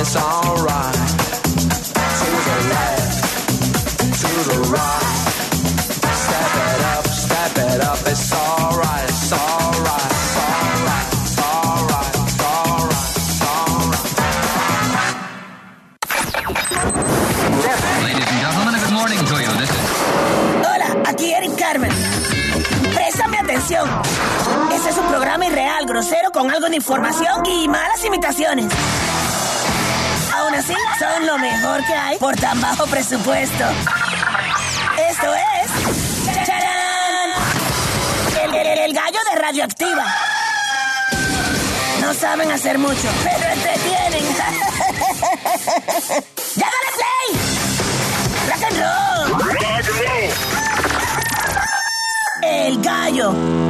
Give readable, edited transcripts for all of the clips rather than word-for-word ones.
it's alright. To the left, to the right. Step it up, it's alright, it's alright, it's alright, it's alright, it's alright. Ladies and gentlemen, good morning to you. This is... Hola, aquí Eric Carmen. Préstame atención. Este es un programa irreal, grosero, con algo de información y malas imitaciones. Aún así, son lo mejor que hay por tan bajo presupuesto. Esto es... ¡Charán! El gallo de Radioactiva. No saben hacer mucho, pero entretienen. ¡Ya dale play! ¡Rock and roll! El gallo.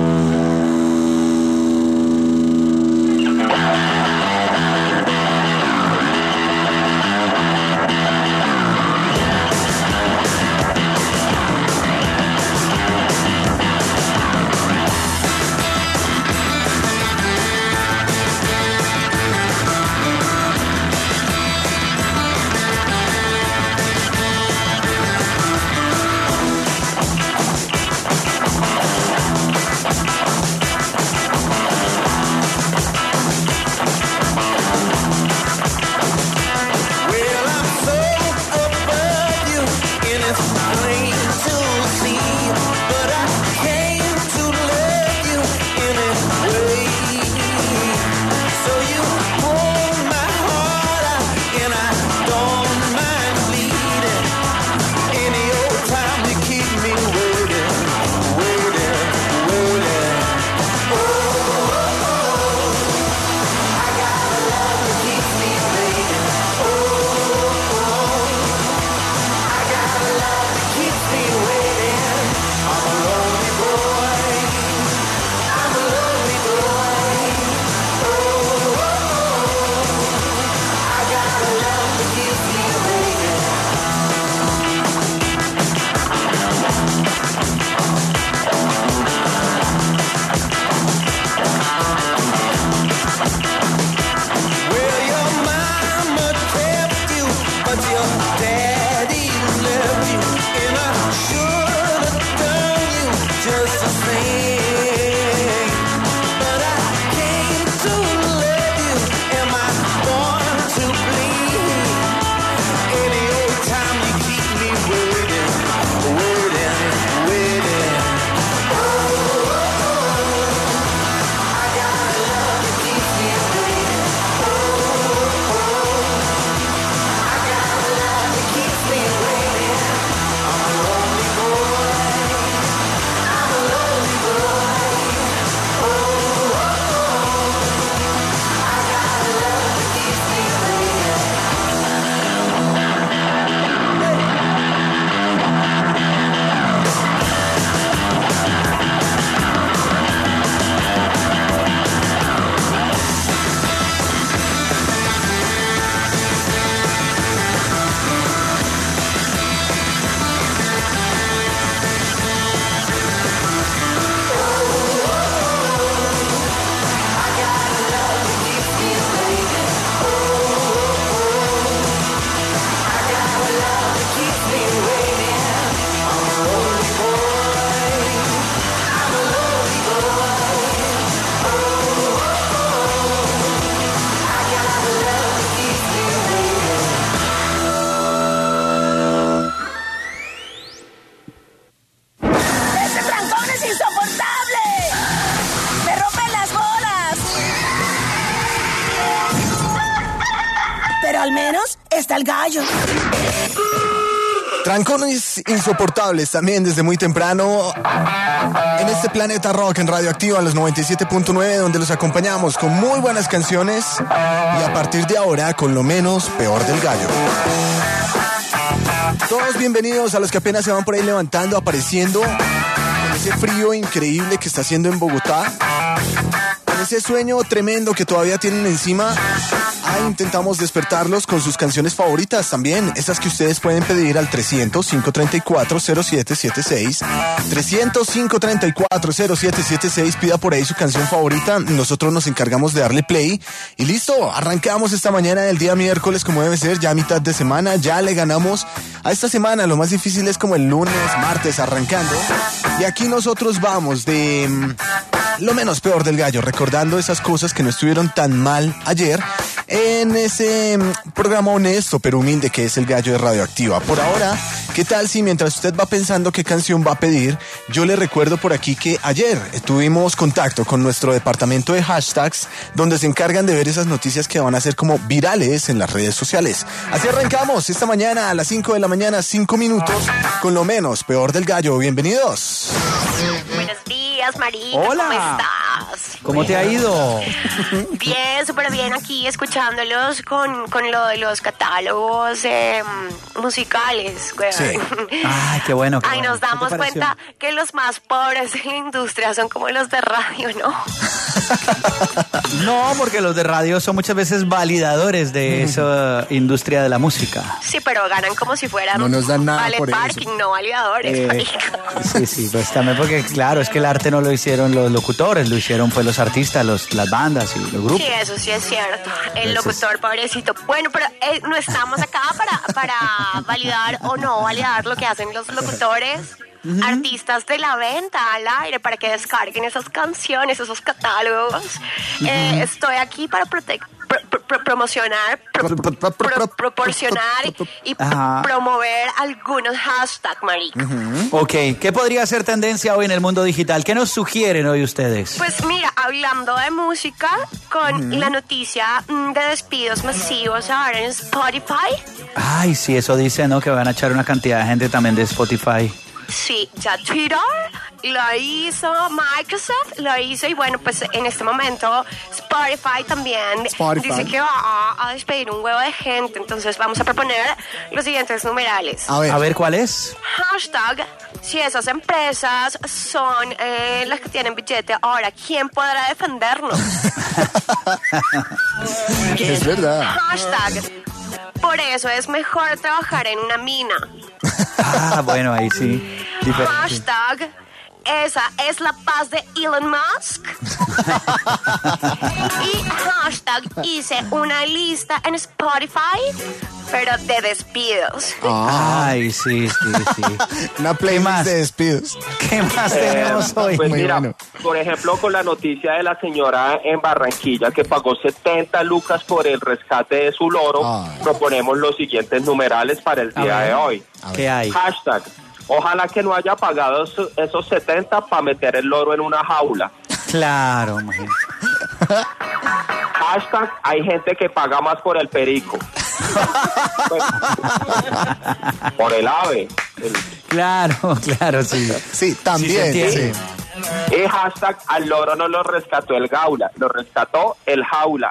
al menos está el gallo. Trancones insoportables también desde muy temprano en este Planeta Rock en Radioactiva en los 97.9, donde los acompañamos con muy buenas canciones y a partir de ahora con lo menos peor del gallo. Todos bienvenidos a los que apenas se van por ahí levantando, apareciendo con ese frío increíble que está haciendo en Bogotá, con ese sueño tremendo que todavía tienen encima. acá intentamos despertarlos con sus canciones favoritas también, esas que ustedes pueden pedir al 300-534-0776. 300-534-0776, pida por ahí su canción favorita, nosotros nos encargamos de darle play y listo, arrancamos esta mañana del día miércoles como debe ser, ya a mitad de semana, ya le ganamos a esta semana, lo más difícil es como el lunes, martes arrancando, y aquí nosotros vamos de lo menos peor del gallo, recordando esas cosas que no estuvieron tan mal ayer en ese programa honesto pero humilde que es el Gallo de Radioactiva. Por ahora, ¿qué tal si mientras usted va pensando qué canción va a pedir, yo le recuerdo por aquí que ayer tuvimos contacto con nuestro departamento de hashtags donde se encargan de ver esas noticias que van a ser como virales en las redes sociales. Así arrancamos esta mañana a las 5 de la mañana, 5 minutos, con lo menos peor del gallo. Bienvenidos. Buenos días, Marita. Hola. ¿Cómo estás? ¿Cómo te ha ido? Bien, súper bien aquí escuchándolos con lo de los catálogos musicales, güey. Sí. Ay, qué bueno. Ay, nos ¿Qué te damos pareció? cuenta que los más pobres de la industria son como los de radio, ¿no? No, porque los de radio son muchas veces validadores de esa industria de la música. Sí, pero ganan como si fueran No nos dan nada ballet por eso. parking, no validadores, marica. Sí, pues también porque, claro, es que el arte no lo hicieron los locutores, lo hicieron pues los artistas, las bandas y los grupos. Sí, eso sí es cierto. El locutor, pobrecito. Bueno, pero no estamos acá para validar o no validar lo que hacen los locutores. Artistas de la venta al aire para que descarguen esas canciones, esos catálogos. Estoy aquí para promocionar, proporcionar y Ajá. promover algunos hashtags, marica. Ok, ¿qué podría ser tendencia hoy en el mundo digital? ¿Qué nos sugieren hoy ustedes? Pues mira, hablando de música, con la noticia de despidos masivos ahora en Spotify. Ay, sí, eso dice, ¿no? Que van a echar una cantidad de gente también de Spotify. Sí, ya Twitter lo hizo, Microsoft lo hizo y bueno, pues en este momento Spotify también dice que va a despedir un huevo de gente. Entonces vamos a proponer los siguientes numerales. A A ver, ¿cuál es? Hashtag, si esas empresas son las que tienen billete, ahora, ¿quién podrá defendernos? es verdad. Hashtag, por eso es mejor trabajar en una mina. Ah, bueno, ahí sí. Diferente. Hashtag, esa es la paz de Elon Musk. Y hashtag, hice una lista en Spotify, pero de despidos. Ay, sí. Una playlist más? de despidos. ¿Qué más tenemos hoy? Pues Muy mira, bueno. por ejemplo, con la noticia de la señora en Barranquilla que pagó 70 lucas por el rescate de su loro, Ay. proponemos los siguientes numerales para el día ver. de hoy. ¿Qué hay? Hashtag, ojalá que no haya pagado esos 70 para meter el loro en una jaula. Claro, imagínate. Hashtag, hay gente que paga más por el perico. Pues, por el ave. Claro, sí. Sí, también. Sí, se Sí, entiende. Y hashtag, al loro no lo rescató el gaula, lo rescató el jaula.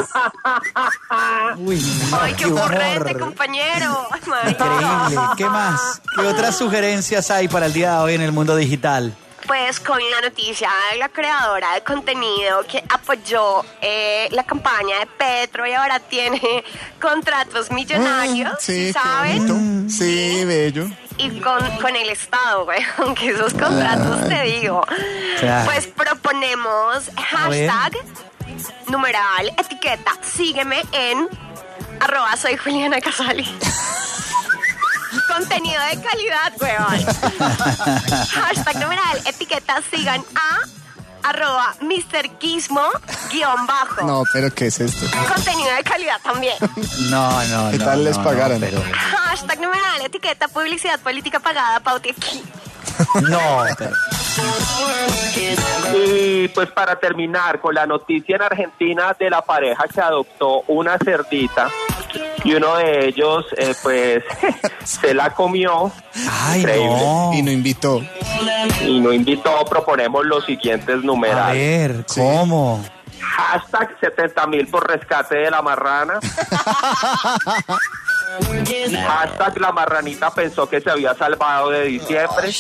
Uy, Ay, qué humor. ocurrente, compañero. Ay, marica. Increíble. ¿Qué más? ¿Qué otras sugerencias hay para el día de hoy en el mundo digital? Pues con la noticia de la creadora de contenido que apoyó la campaña de Petro y ahora tiene contratos millonarios, sí, qué ¿saben? bonito. Sí, bello. Y con el Estado, güey, aunque esos contratos te digo. Claro. Pues proponemos hashtag, numeral, etiqueta, sígueme en @soy Juliana Casali. Contenido de calidad, weón. Hashtag numeral, etiqueta, sigan a @MrGizmo_. No, pero ¿qué es esto? Contenido de calidad también. No. ¿Qué tal les pagaran? Pero, Hashtag numeral, etiqueta, publicidad política pagada, Pauti aquí. no, pero- Y pues para terminar con la noticia en Argentina de la pareja que adoptó una cerdita y uno de ellos pues se la comió. Ay, Increíble. no. Y no invitó. Y no invitó, proponemos los siguientes A numerales. ver, ¿cómo? Hashtag 70.000 por rescate de la marrana. Hashtag la marranita pensó que se había salvado de diciembre.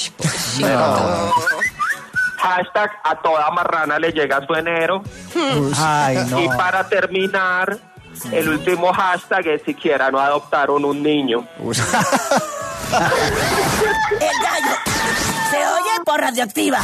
Hashtag a toda marrana le llega su enero. Ay, no. Y para terminar, El último hashtag es siquiera no adoptaron un niño. Uy. El gallo se oye por Radioactiva.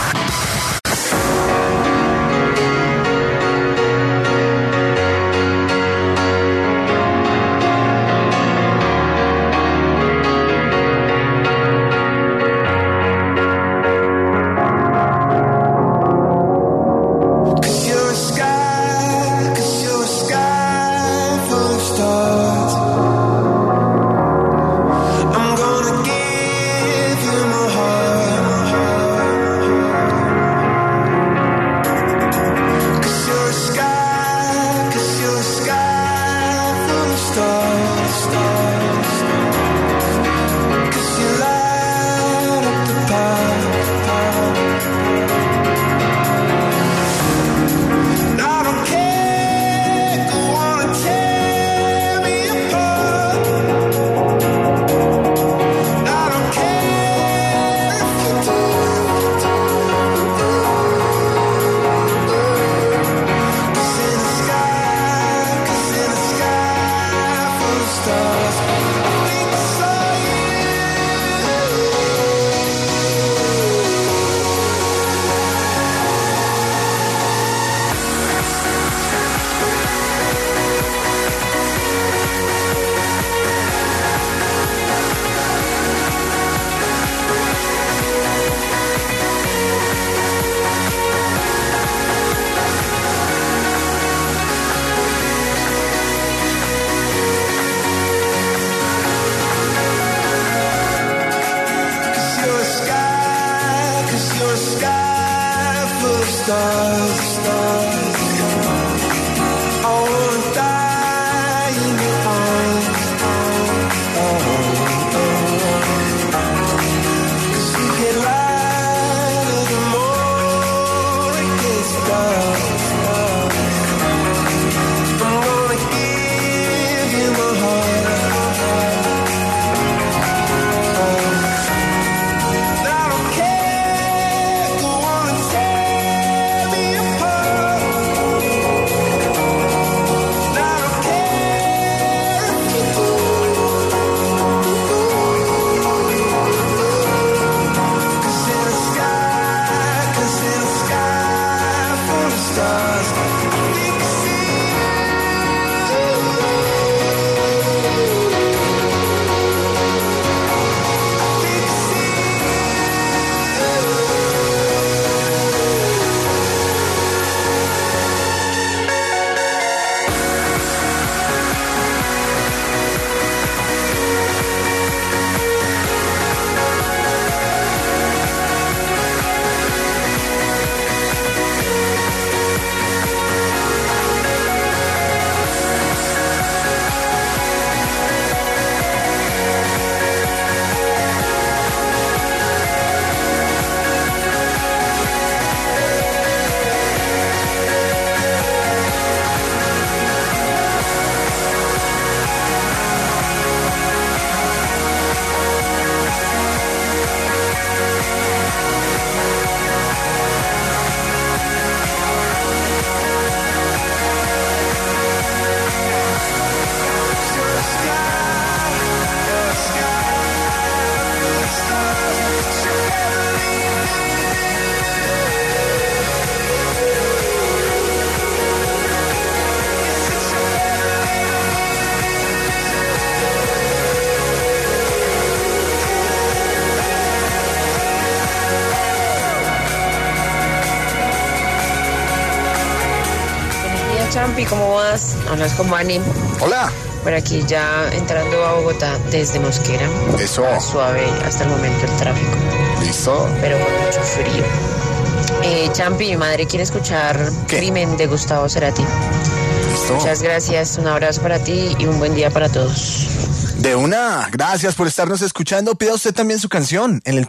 Champi, ¿cómo vas? Hablas con Vani. Hola. Por aquí ya entrando a Bogotá desde Mosquera. Eso. Suave hasta el momento el tráfico. Listo. Pero con mucho frío. Champi, mi madre quiere escuchar ¿Qué? Crimen de Gustavo Cerati. Listo. Muchas gracias, un abrazo para ti y un buen día para todos. De una, gracias por estarnos escuchando. Pida usted también su canción en el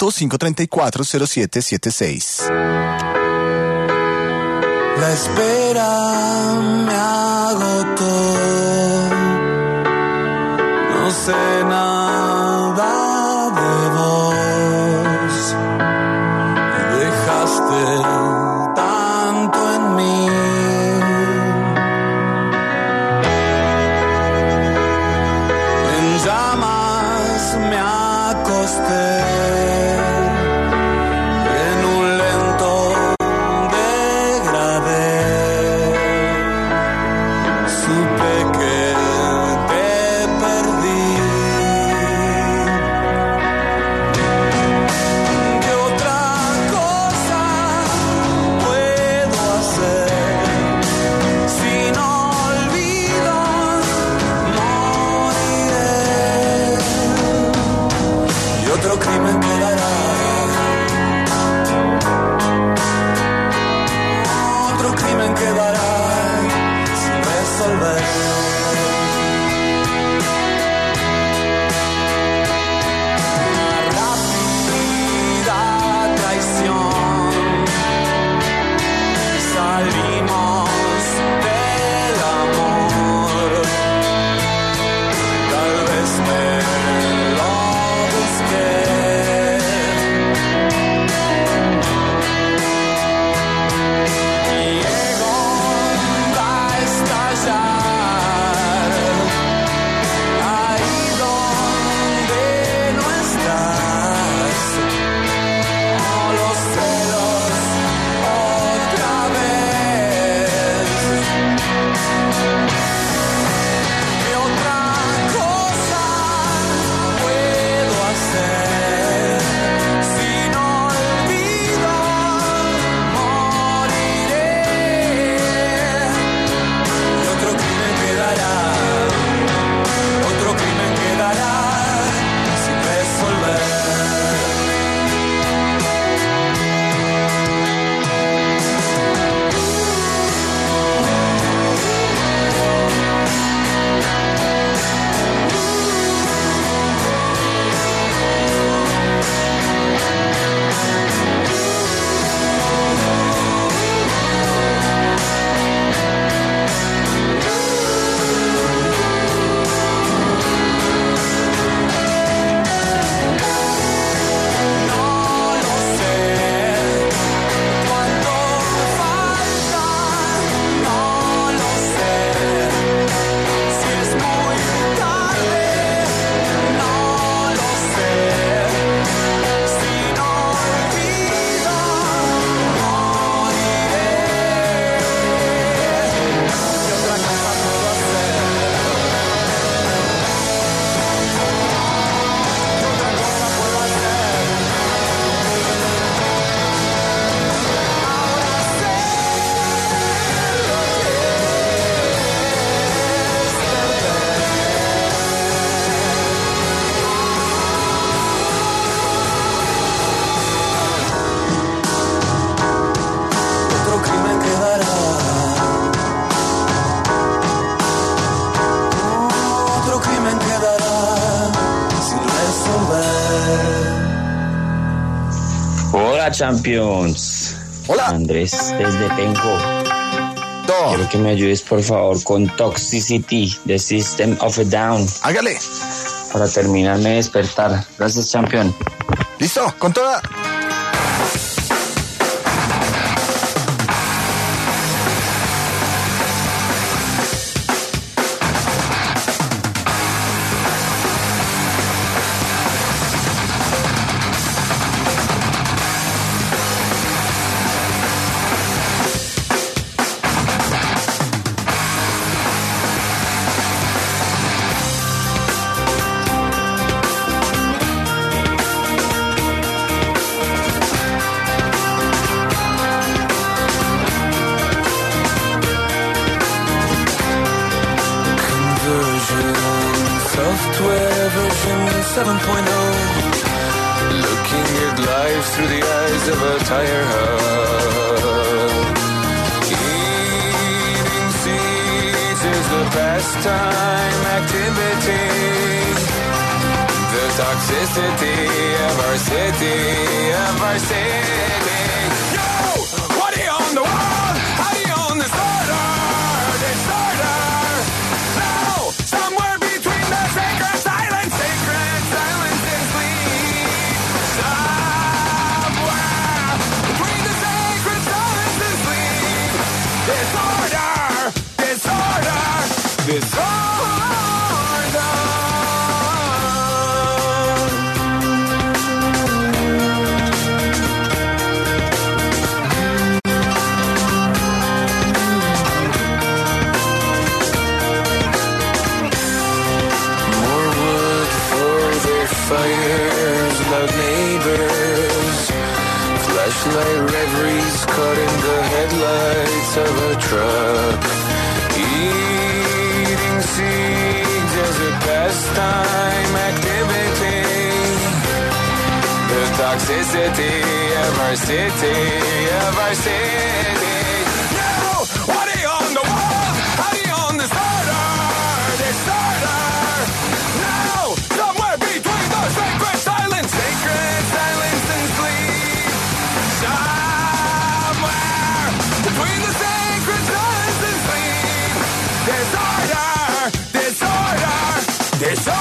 300-534-0776. La espera me agotó, no sé nada de vos, dejaste tanto en mí. Hola, Champions. Hola. Andrés, desde Penco. Quiero que me ayudes, por favor, con Toxicity, The System of a Down. Hágale. Para terminarme de despertar. Gracias, campeón. Listo, con toda. Software version 7.0. Looking at life through the eyes of a tire hub. Eating seeds is a pastime activity. The toxicity of our city, Yo! What do you own the world? How do you own the disorder? Somewhere between the sacred silence and sleep. Somewhere between the sacred silence and sleep. Disorder. Fires, loud neighbors, flashlight reveries caught in the headlights of a truck. Eating seeds as a pastime activity. The toxicity of our city, No! What do you own the world? How do you own disorder? No! Somewhere between the sacred silence and sleep. Somewhere between the sacred silence and sleep. Disorder.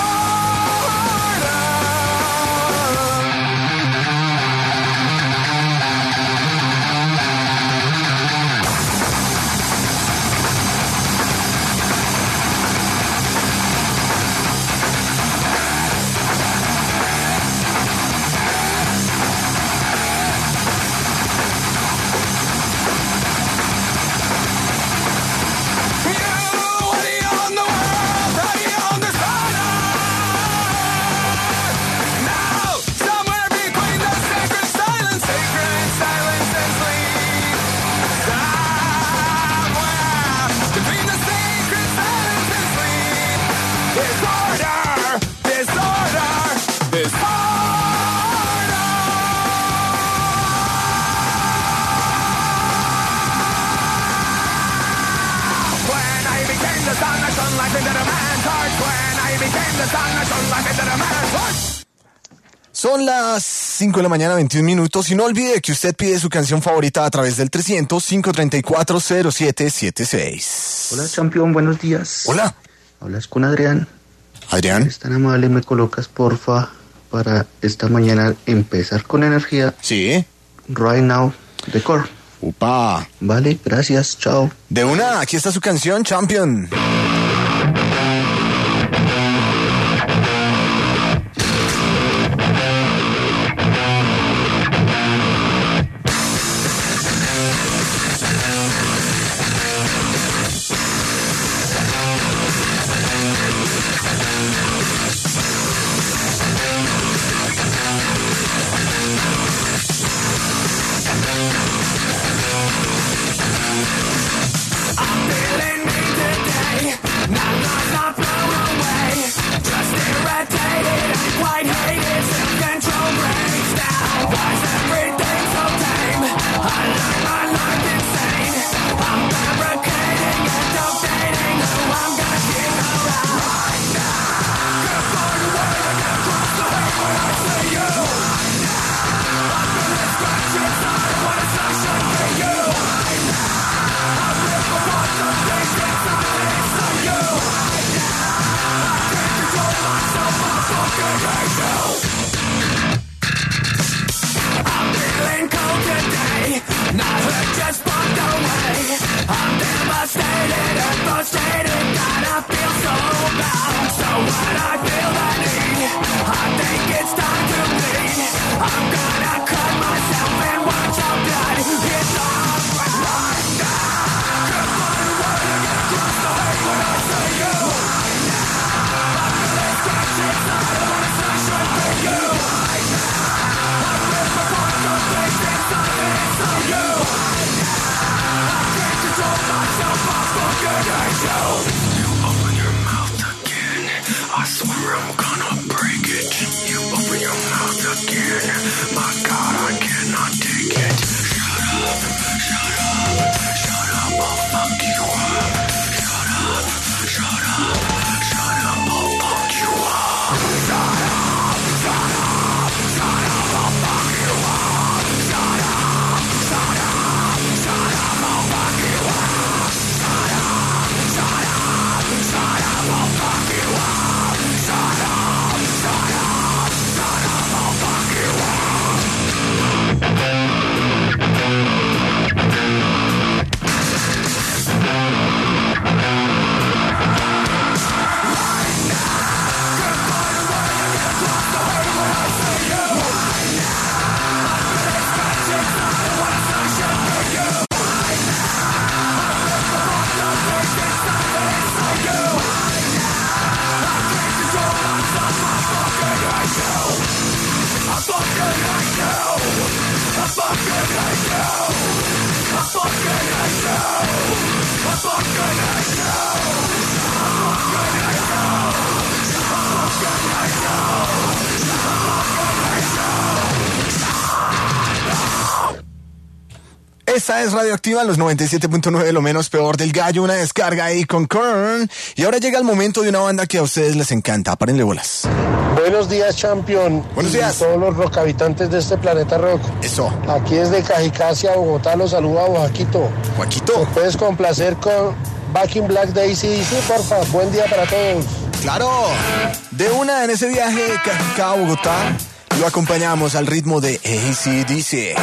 Son las 5 de la mañana, 21 minutos. Y no olvide que usted pide su canción favorita a través del 300-534-0776. Hola, campeón, buenos días. Hola. Hablas con Adrián. Adrián. ¿Eres tan amable? ¿Me colocas, porfa, para esta mañana empezar con energía? Sí. Right Now, de Core. Upa. Vale, gracias, chao. De una, aquí está su canción, Champion. I'm feeling me today. Esta es Radioactiva, los 97.9, lo menos peor del gallo, una descarga ahí con Korn. Y ahora llega el momento de una banda que a ustedes les encanta. Párenle bolas. Buenos días, champion. Buenos días. Y todos los rockhabitantes de este planeta rock. Eso. Aquí desde Cajicasia, Bogotá, los saluda Joaquito. Joaquito. ¿Me puedes complacer con Back in Black de AC/DC, porfa? Buen día para todos. Claro. De una en ese viaje de Cajicá a Bogotá, lo acompañamos al ritmo de AC/DC.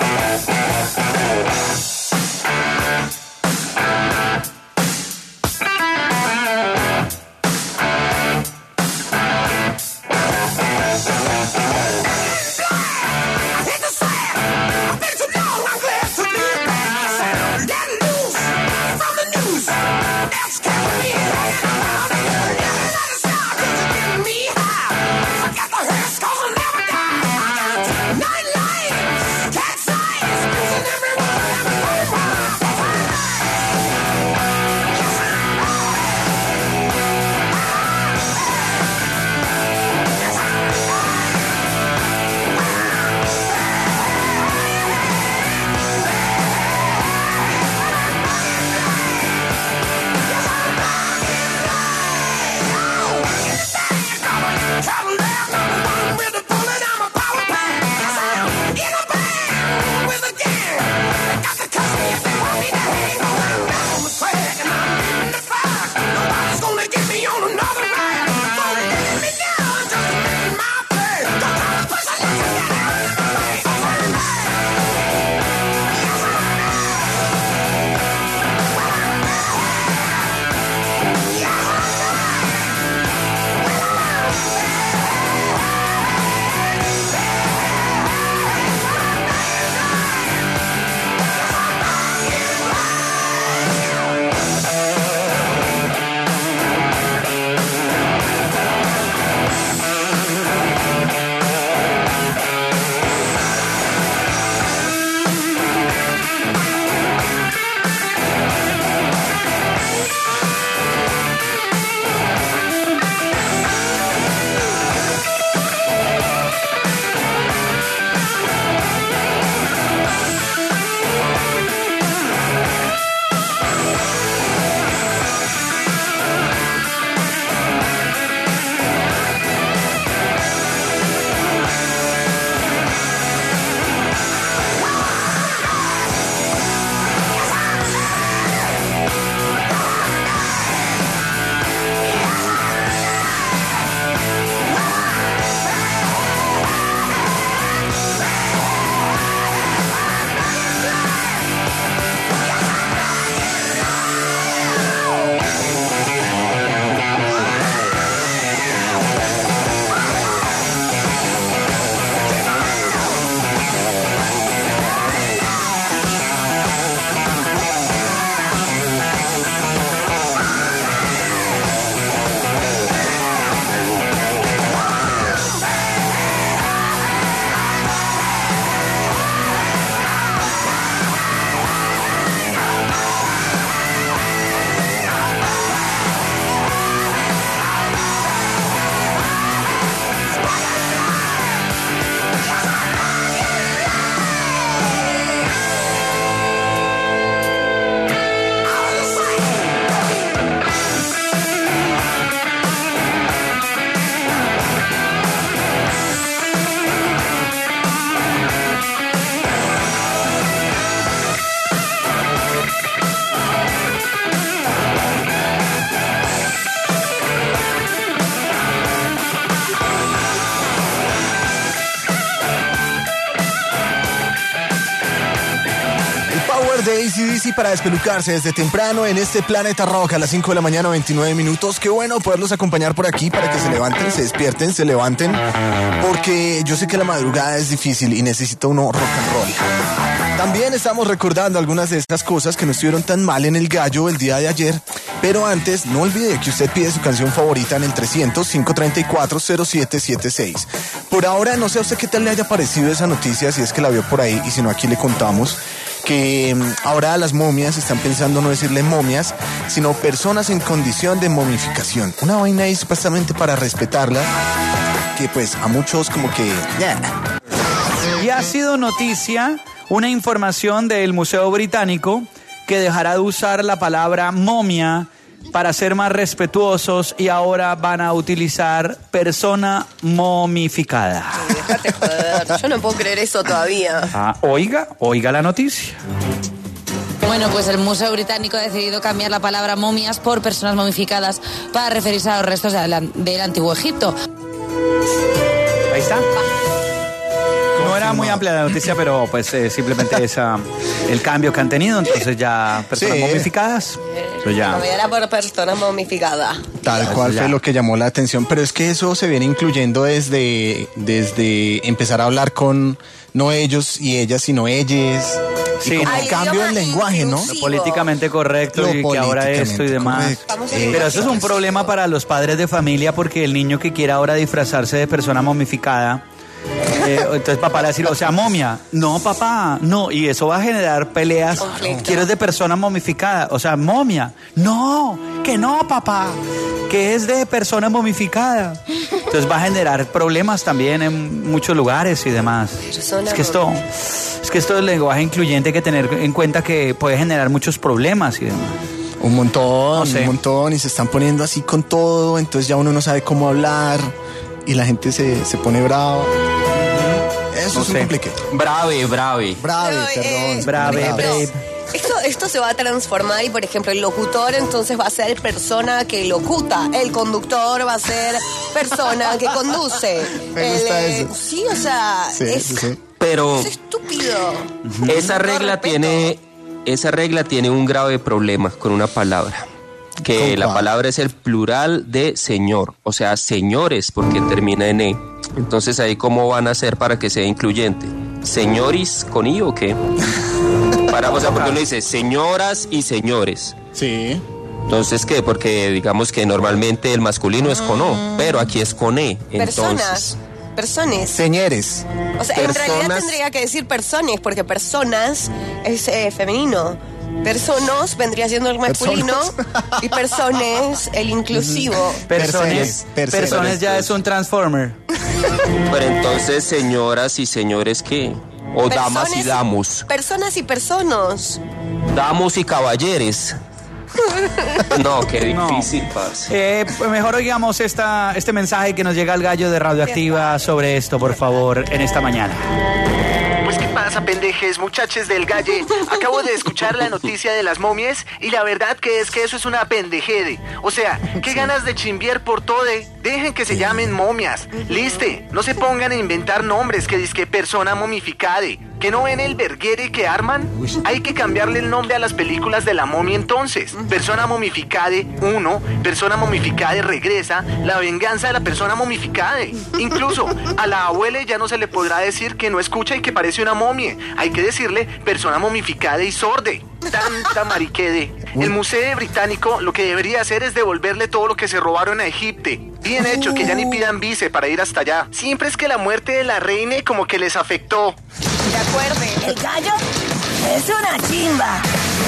De AC/DC para despelucarse desde temprano en este planeta rock a las 5 de la mañana, 29 minutos. Qué bueno poderlos acompañar por aquí para que se levanten, se despierten, se levanten, porque yo sé que la madrugada es difícil y necesita uno rock and roll. También estamos recordando algunas de estas cosas que no estuvieron tan mal en el gallo el día de ayer, pero antes no olvide que usted pide su canción favorita en el 300-534-0776. Por ahora no sé a usted qué tal le haya parecido esa noticia, si es que la vio por ahí, y si no aquí le contamos que ahora las momias están pensando no decirle momias, sino personas en condición de momificación. Una vaina ahí supuestamente para respetarla, que pues a muchos como que... Y ha sido noticia una información del Museo Británico que dejará de usar la palabra momia para ser más respetuosos y ahora van a utilizar persona momificada. Déjate joder, yo no puedo creer eso todavía. Oiga la noticia. Bueno, pues el Museo Británico ha decidido cambiar la palabra momias por personas momificadas para referirse a los restos del Antiguo Egipto. Ahí está. No era muy amplia la noticia, pero pues simplemente es el cambio que han tenido, entonces ya personas momificadas. Eso ya. Era por personas momificadas. Tal cual fue lo que llamó la atención, pero es que eso se viene incluyendo desde empezar a hablar con no ellos y ellas, sino ellas. Sí, y como el cambio del lenguaje, ¿no? Lo políticamente correcto y que ahora esto y demás. Pero eso es un problema para los padres de familia porque el niño que quiera ahora disfrazarse de persona momificada, entonces papá le va a decir, o sea, momia. No, papá, no. Y eso va a generar peleas. Quiero es de persona momificada, o sea, momia. No, que no, papá, que es de persona momificada. Entonces va a generar problemas también en muchos lugares y demás. Es que esto del lenguaje incluyente hay que tener en cuenta que puede generar muchos problemas y demás. Un montón, y se están poniendo así con todo, entonces ya uno no sabe cómo hablar y la gente se pone brava. Eso es un complique. Brave, perdón. Esto se va a transformar y, por ejemplo, el locutor entonces va a ser persona que locuta. El conductor va a ser persona que conduce. Me gusta eso. Sí, o sea, Pero es estúpido. Esa regla tiene un grave problema con una palabra. Que la palabra es el plural de señor, o sea, señores, porque termina en E. Entonces, ¿ahí cómo van a hacer para que sea incluyente? ¿Señoris con I o qué? O sea, porque uno dice señoras y señores. Sí. Entonces, ¿qué? Porque digamos que normalmente el masculino es con O, pero aquí es con E. Entonces, personas. Señores. O sea, en realidad tendría que decir personas, porque personas es femenino. Personas vendría siendo el masculino y personas el inclusivo. Personas ya es un transformer. Pero entonces, señoras y señores, ¿qué? O damas y damos. Personas y personas. Damos y caballeres. No, qué difícil, parce. Mejor oigamos este mensaje que nos llega al gallo de Radioactiva sobre esto, por favor, en esta mañana. Pues qué pasa, pendejes, muchachos del Galle. Acabo de escuchar la noticia de las momias y la verdad que es que eso es una pendejede. O sea, qué ganas de chimbiar por todo. Dejen que se llamen momias. Liste, no se pongan a inventar nombres que dizque persona momificade. ¿Que no ven el verguere que arman? Hay que cambiarle el nombre a las películas de la momia entonces. Persona momificade 1, persona momificade regresa, la venganza de la persona momificade. Incluso a la abuela ya no se le podrá decir que no escucha y que parece una momia. Hay que decirle persona momificade y sorde. Tanta mariquede. El Museo Británico lo que debería hacer es devolverle todo lo que se robaron a Egipto. Bien hecho, que ya ni pidan visa para ir hasta allá. Siempre es que la muerte de la reina como que les afectó. De acuerdo, el gallo es una chimba.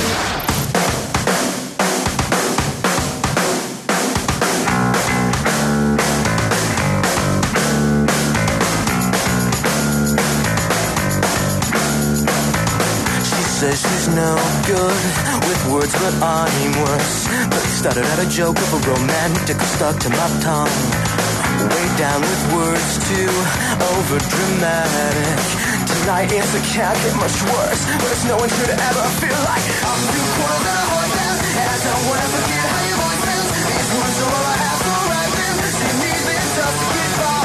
Says she's no good with words, but I'm worse. But started out a joke of a romantic stuck to my tongue. Way down with words too over dramatic. Tonight it's it can't get much worse, but it's no one should ever feel like I'm too cool than a horse down, and I don't wanna forget how your voice feels. These words are all I have to write them. See me this just to get by.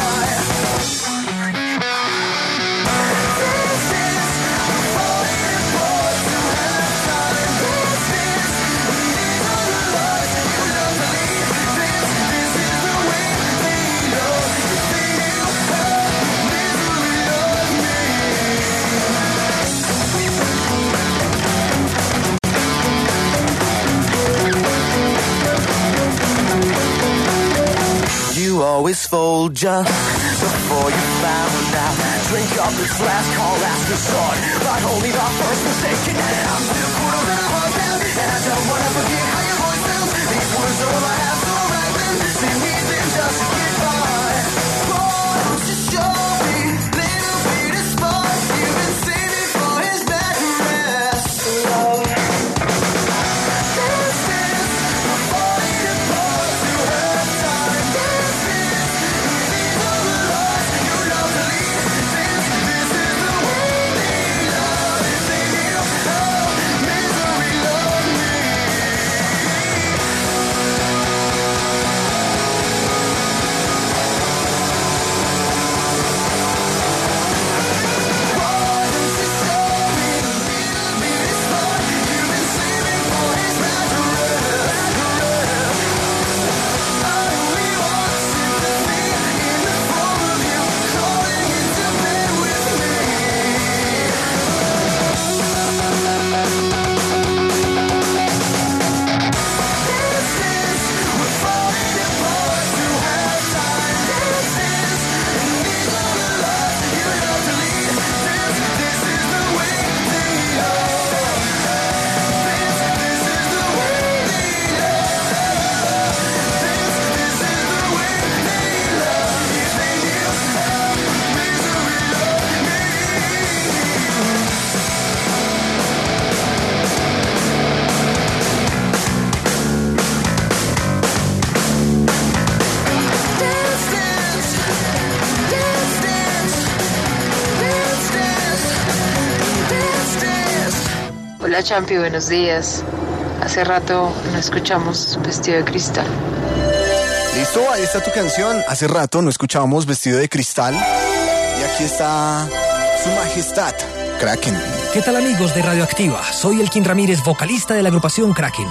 You always fold just before you found out. Drink up this last call, last resort, but only the first mistake. And I'm still cool than I was down, and I don't wanna forget how your voice sounds. These words are all I have to write them. Sing me them just to get by. Born to show me little bit of spark. You've been saving for his back. Hola Champi, buenos días. Hace rato no escuchamos Vestido de Cristal. Listo, ahí está tu canción. Hace rato no escuchábamos Vestido de Cristal. Y aquí está Su Majestad, Kraken. ¿Qué tal amigos de Radioactiva? Soy Elkin Ramírez, vocalista de la agrupación Kraken.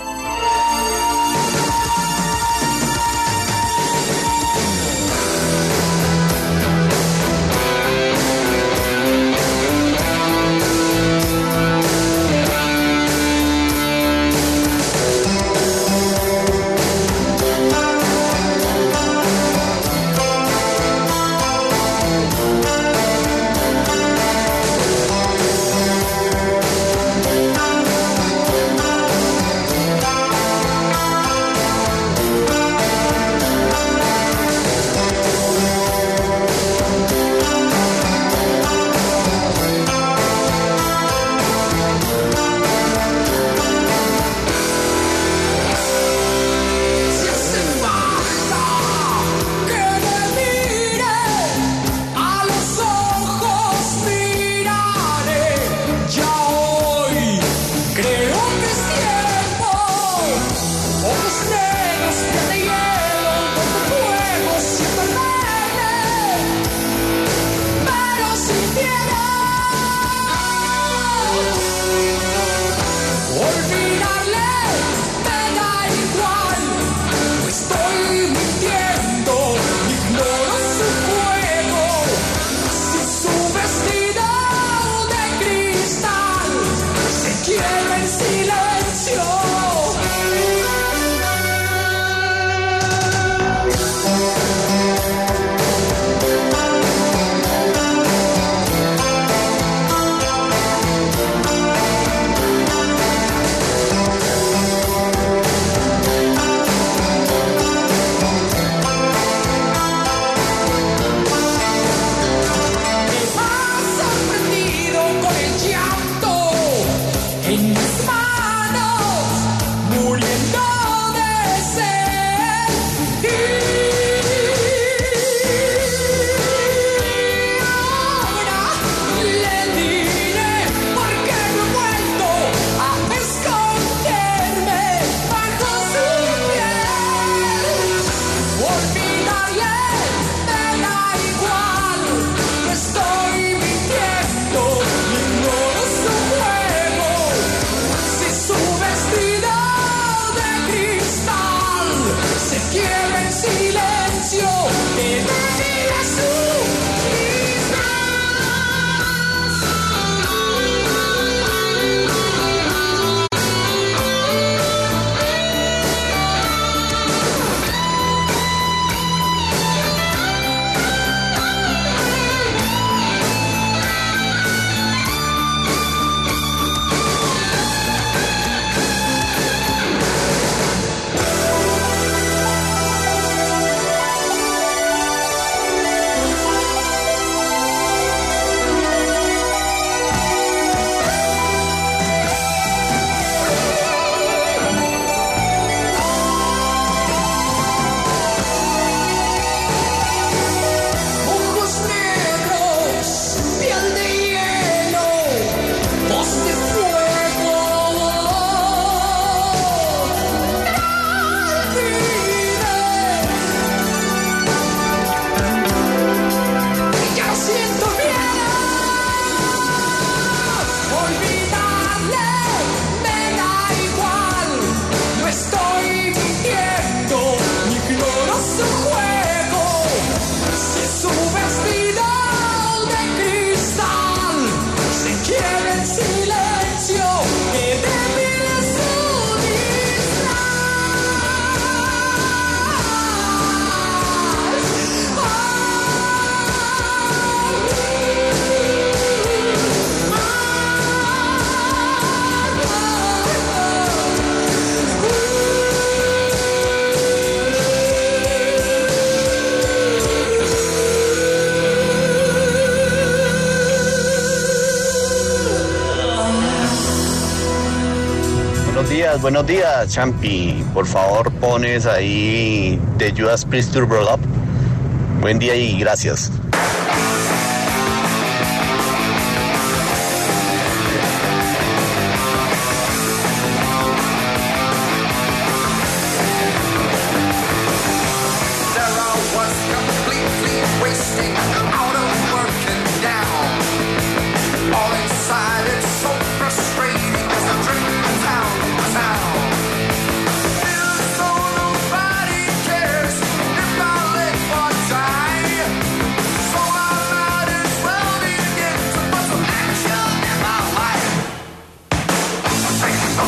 Buenos días, Champi. Por favor, pones ahí The Judas Priest to Roll Up. Buen día y gracias.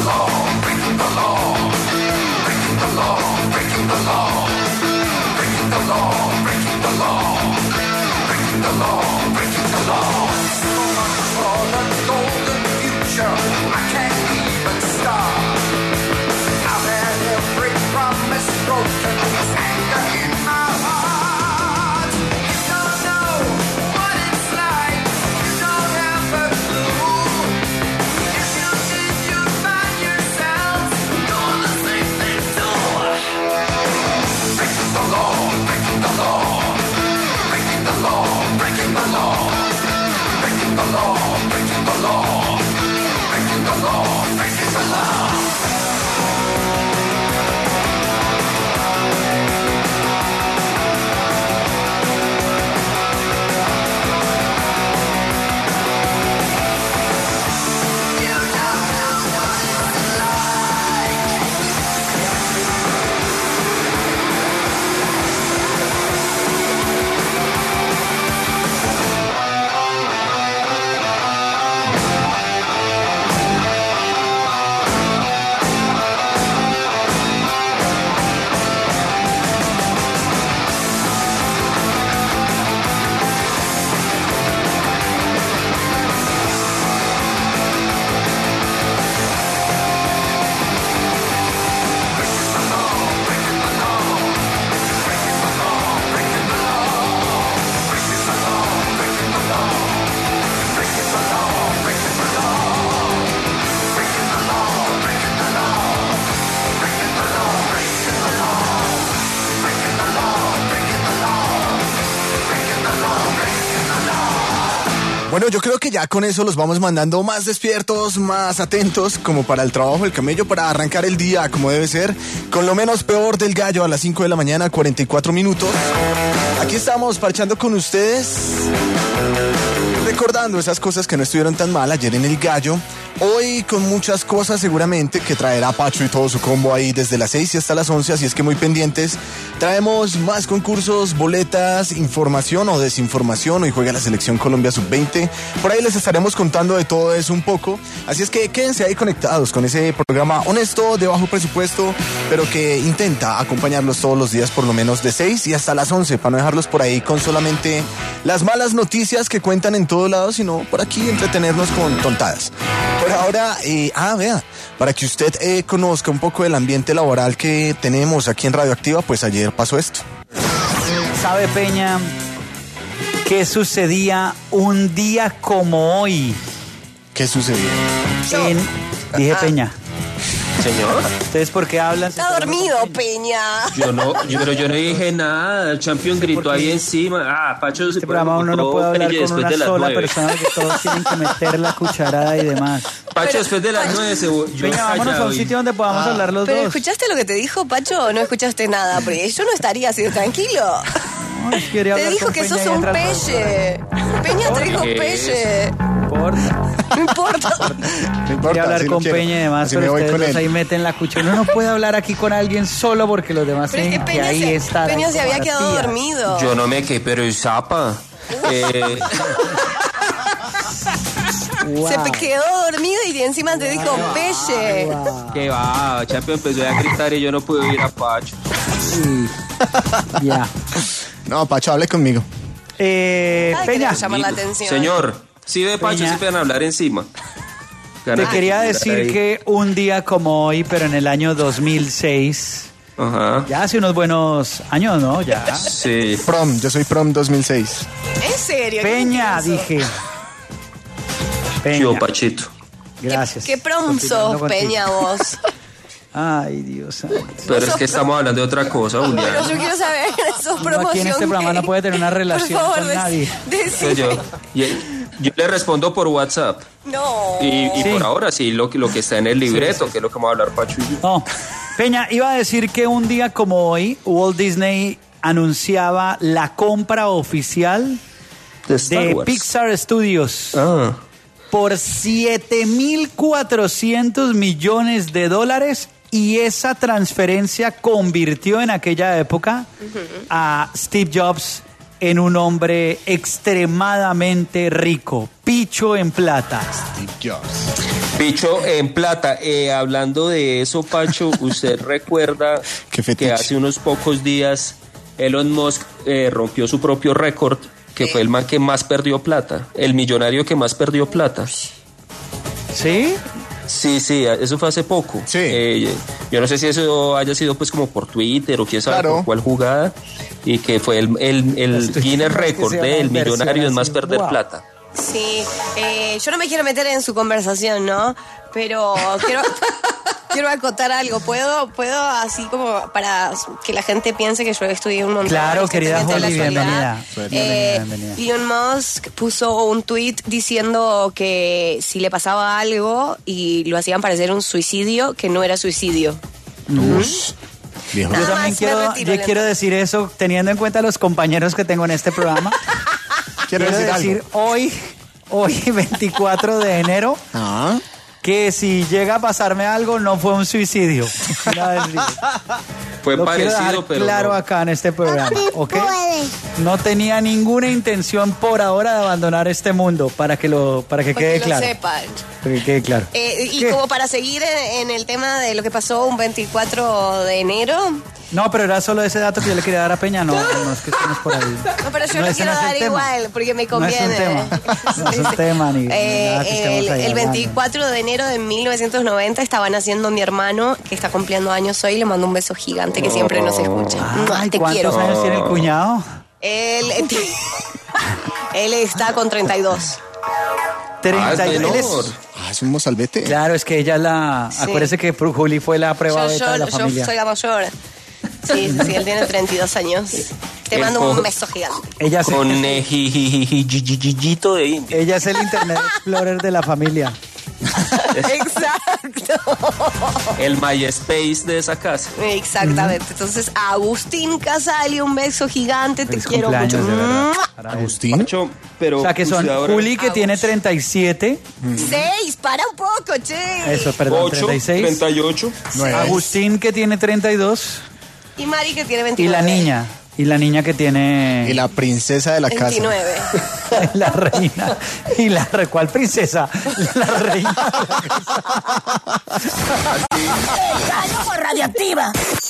Bueno, yo creo que ya con eso los vamos mandando más despiertos, más atentos, como para el trabajo del camello, para arrancar el día como debe ser, con lo menos peor del gallo a las 5 de la mañana, 44 minutos. Aquí estamos parchando con ustedes, recordando esas cosas que no estuvieron tan mal ayer en el gallo. Hoy con muchas cosas seguramente que traerá Pacho y todo su combo ahí desde las 6 y hasta las 11, así es que muy pendientes. Traemos más concursos, boletas, información o desinformación. Hoy juega la Selección Colombia Sub-20. Por ahí les estaremos contando de todo eso un poco. Así es que quédense ahí conectados con ese programa honesto, de bajo presupuesto, pero que intenta acompañarlos todos los días por lo menos de 6 y hasta las 11, para no dejarlos por ahí con solamente las malas noticias que cuentan en todos lados, sino por aquí entretenernos con tontadas. Por ahora, vea, para que usted conozca un poco del ambiente laboral que tenemos aquí en Radioactiva, pues ayer pasó esto. ¿Sabe, Peña, qué sucedía un día como hoy? ¿Qué sucedía? Dije Peña. Señor. ¿Ustedes por qué hablan? Está dormido, Peña. Pero yo no dije nada. El champion gritó ahí encima. Pacho se programa uno no puede hablar con una sola persona, que todos tienen que meter la cucharada y demás. Pacho, después de las 9 Peña, vámonos a un sitio donde podamos hablar los dos. ¿Pero escuchaste lo que te dijo, Pacho, o no escuchaste nada? Porque yo no estaría así de tranquilo. Te dijo que sos un pelle. Peña te dijo pelle. No importa. Quería hablar con Peña y demás, pero ustedes ahí meten la cuchara. Uno no puede hablar aquí con alguien solo porque los demás tienen que ahí estar. Peña se había quedado dormido. Yo no me quedé, pero el zapa. Wow. Se quedó dormido y encima te dijo pelle. Qué va, Champion empezó a gritar y yo no pude ir a Pacho. Sí. Ya. No, Pacho, hable conmigo. Peña. Llamar la atención. Señor, si ve Pacho, se pueden hablar encima. Te quería decir que un día como hoy, pero en el año 2006... Ajá. Ya hace unos buenos años, ¿no? Ya. Sí. Yo soy prom 2006. ¿En serio? Peña, dije. Yo, Pachito. Gracias. ¿Qué prom sos, Peña, vos? Ay, Dios. Pero es que estamos hablando de otra cosa, Julián. Pero yo quiero saber, ¿sos promoción? Aquí en este programa no puede tener una relación con nadie. Yo le respondo por WhatsApp. No. Y por ahora sí, lo que está en el libreto, que es lo que vamos a hablar, Pacho y yo. No. Peña, iba a decir que un día como hoy, Walt Disney anunciaba la compra oficial de Pixar Studios por $7,400 millones y esa transferencia convirtió en aquella época a Steve Jobs en un hombre extremadamente rico. Picho en plata. Picho en plata. Hablando de eso, Pacho, ¿usted recuerda que hace unos pocos días Elon Musk rompió su propio récord, que fue el man que más perdió plata, el millonario que más perdió plata? ¿Sí? Sí, eso fue hace poco. Sí. Yo no sé si eso haya sido pues como por Twitter o quién sabe por cuál jugada, y que fue el Guinness Record del millonario en más perder plata. Sí, yo no me quiero meter en su conversación, ¿no? Pero quiero acotar algo. ¿Puedo así como para que la gente piense que yo estudié un montón? Claro, querida Holly, bienvenida. Elon Musk puso un tweet diciendo que si le pasaba algo y lo hacían parecer un suicidio, que no era suicidio. Yo también quiero decir eso, teniendo en cuenta los compañeros que tengo en este programa. Quiero decir hoy 24 de enero, que si llega a pasarme algo, no fue un suicidio. Fue lo parecido, pero claro no. Acá en este programa, ¿ok? No tenía ninguna intención por ahora de abandonar este mundo, para que quede claro. Sepan. Para que quede claro. Y como para seguir en el tema de lo que pasó un 24 de enero... No, pero era solo ese dato que yo le quería dar a Peña. No es que estemos por ahí. No, pero yo lo quiero dar igual, porque me conviene. No es un tema, ni nada que estemos ahí el 24 de enero de 1990 estaba naciendo mi hermano, que está cumpliendo años hoy. Le mando un beso gigante que siempre nos escucha. Te quiero. ¿Cuántos años tiene el cuñado? Él está con 32. 32. Es un mozalbete. Claro, es que ella acuérdese que Juli fue la prueba beta de la familia. Yo soy la mayor. Sí, él tiene 32 años. Te mando un beso gigante. Ella con jijijito de India. Ella es el Internet Explorer de la familia. Exacto. El MySpace de esa casa. Exactamente. Entonces, Agustín Casali, un beso gigante. Te quiero mucho. Agustín. Pacho, pero o sea, que son Juli, que tiene 37. 6, para un poco, che. Eso, perdón, 8, 36. 38. 9. Agustín, que tiene 32. Y Mari, que tiene 29. Y la niña que tiene... Y la princesa de la 29. casa. La reina. ¿Cuál princesa? La reina de la casa. ¡Gallo por Radioactiva!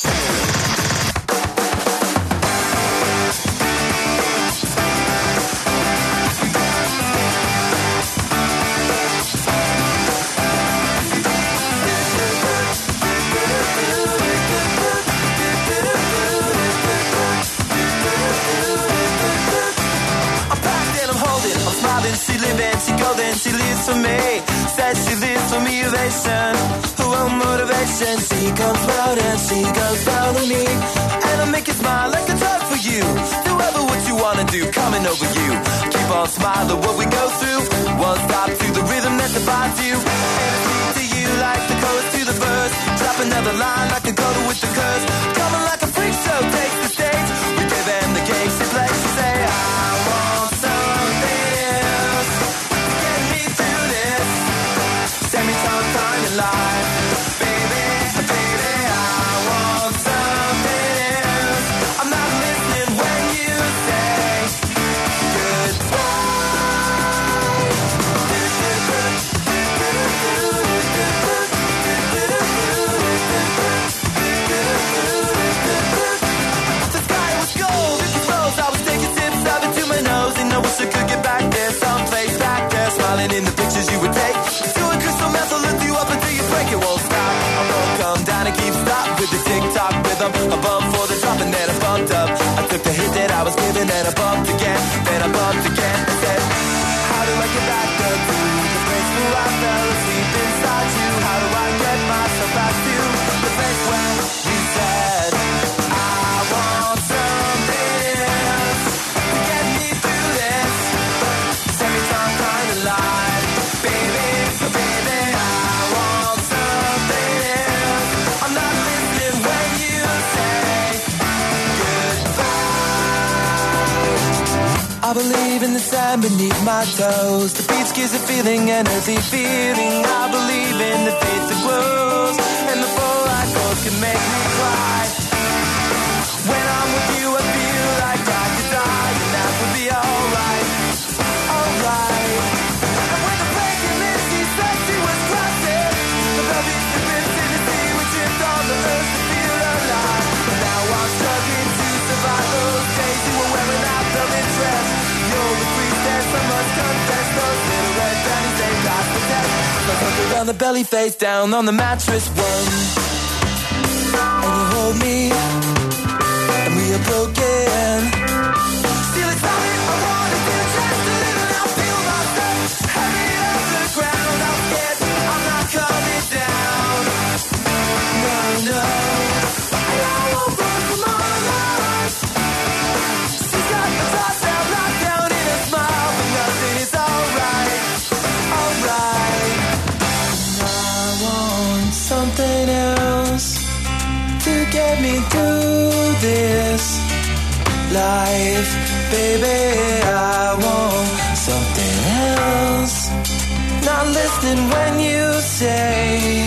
She living, she golden, she lives for me. Said she lives for me, ovation. Her own motivation. She comes round and she goes round with me. And I make you smile like a drug for you. Do ever what you wanna do, coming over you. Keep on smiling what we go through. One stop to the rhythm that defines you. And I speak to you like the chorus to the verse. Drop another line like a coda with the curse. Coming like a freak show, takes the stage. We give them the game she plays. She say, I want something. Send me some time in life, baby, I want something else. I'm not listening when you say The sky was gold, it was rose. I was taking sips of it to my nose, and I wish I could get back there, someplace back there, smiling in the pictures you would take. I'll lift you up until you break, it won't stop. I won't come down and keep stop with the tick-tock rhythm. I bumped for the drop and then I bumped up. I took the hit that I was given and I bumped again. Then I bumped again and said, how do I get back up to the place where I fell asleep inside you? How do I get myself back to the place where you said I want something else to get me through this. Send me some kind of light, baby. I believe in the sand beneath my toes. The beach gives a feeling, an earthy feeling. I believe in the faith that grows, and the full light goes can make me cry. When I'm with you, I feel like I could die. And now belly face down on the mattress one. And you hold me, and we are broken. Still it's not I wanna feel just a little. I feel myself heavy off the ground. I'm scared I'm not coming down. No, no. And I won't run from all of mine. She's got the thoughts out locked down in a smile, but nothing is alright, alright. And I want something else to get me through this life, baby. I want something else. Not listening when you say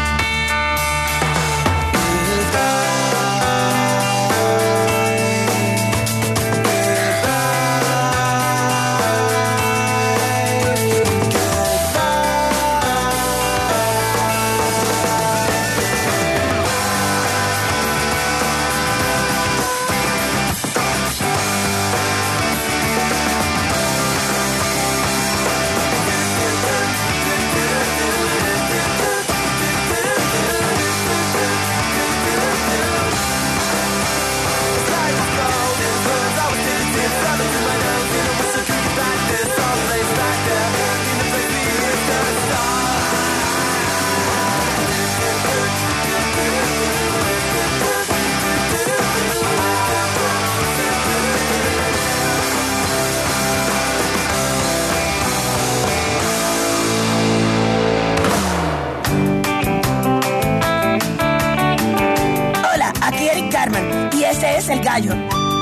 Carmen, y ese es el gallo.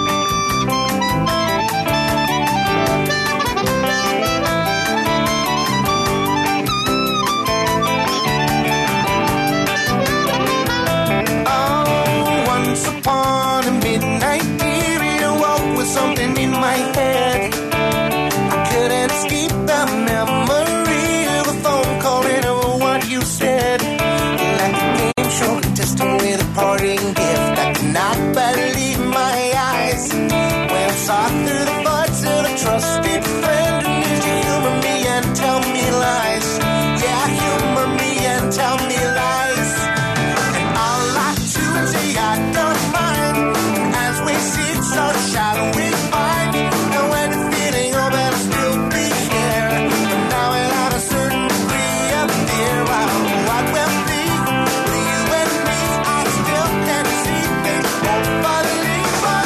Once upon a midnight period, I woke with something in my head. I couldn't escape the memory of a phone call and of what you said. Like a game show contestant with a parting gift, I could not believe my eyes when I saw through the buds of a trusted friend who used to humor me and tell me lies. Yeah, humor me and tell me lies. And I'll lie to and say I don't mind. As we sit so shallow we find. And when the feeling of it'll still be here, but now without a certain degree of fear, what will be with you and me? I still can't see things won't believe, but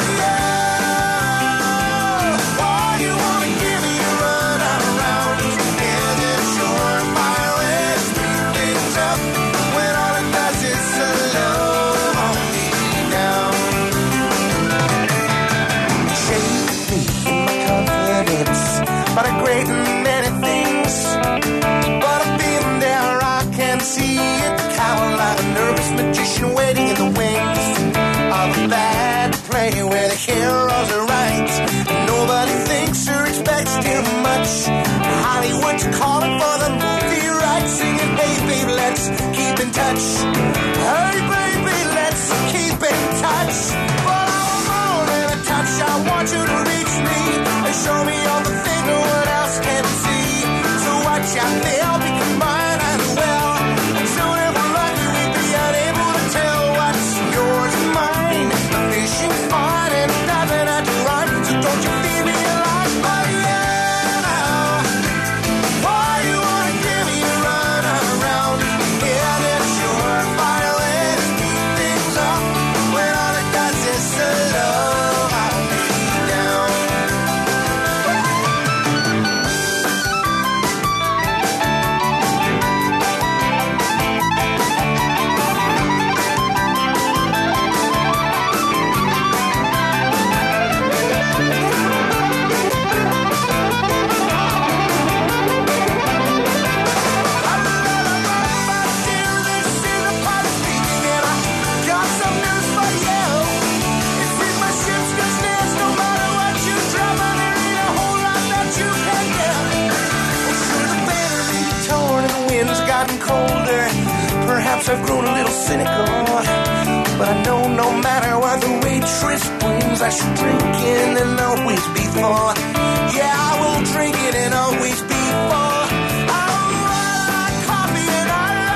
yeah. Why you wanna give me a run around? Is it sure fire way to speed things up when all it does is slow me down? Shake me in my confidence, but I great in many things. But I've been there, I can see it. Cower like a nervous magician waiting in the wings of a bad play where the heroes are right. Nobody thinks or expects too much. Hollywood's calling for the movie rights, singing, hey baby, let's keep in touch. Hey baby, let's keep in touch. But I'm more than a touch. I want you to reach me and show me all the things no one else can see. So watch out, they'll be combined and well. And soon if we're lucky, we'll be unable to tell what's yours and mine. Fishing's fun and nothing at the run. So don't you feel me alive, but yeah. Why you wanna give me a run around? Yeah, that's your fire way to speed things up when all it does is slow me down. Colder. Perhaps I've grown a little cynical, but I know no matter what the waitress brings, I should drink in and always be full. Yeah, I will drink it and always be full. I'll like coffee and I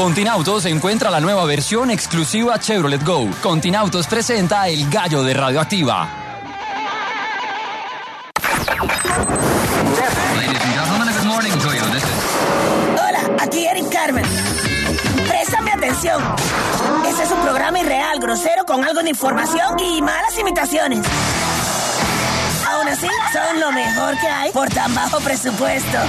Con Tinautos encuentra la nueva versión exclusiva Chevrolet Go. Con Tinautos presenta El Gallo de Radioactiva. Hola, aquí Eric Carmen. Préstame atención. Este es un programa irreal, grosero, con algo de información y malas imitaciones. Aún así, son lo mejor que hay por tan bajo presupuesto.